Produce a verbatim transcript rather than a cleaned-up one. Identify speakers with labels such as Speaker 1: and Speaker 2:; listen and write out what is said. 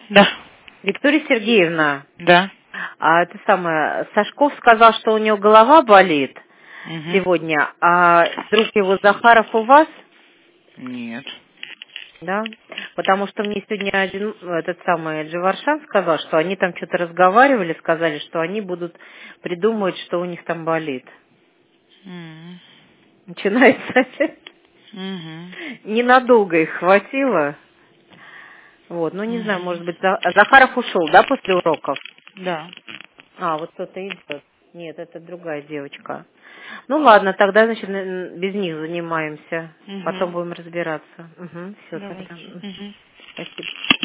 Speaker 1: Да.
Speaker 2: Виктория Сергеевна,
Speaker 1: Да.
Speaker 2: а это самое, Сашков сказал, что у него голова болит
Speaker 1: Угу.
Speaker 2: сегодня, а друг его Захаров у вас?
Speaker 1: Нет.
Speaker 2: Да, потому что мне сегодня один, этот самый Дживаршан сказал, что они там что-то разговаривали, сказали, что они будут придумывать, что у них там болит.
Speaker 1: Угу.
Speaker 2: Начинается.
Speaker 1: Угу.
Speaker 2: Ненадолго их хватило. Вот, ну не знаю,
Speaker 1: Угу.
Speaker 2: может быть, За- Захаров ушел, да, после уроков?
Speaker 1: Да.
Speaker 2: А, вот кто-то идет. Нет, это другая девочка. Ну ладно, тогда, значит, н- без них занимаемся. Потом
Speaker 1: Угу.
Speaker 2: будем разбираться. Угу, все
Speaker 1: Давайте.
Speaker 2: тогда. Мгм.
Speaker 1: Угу.
Speaker 2: Спасибо.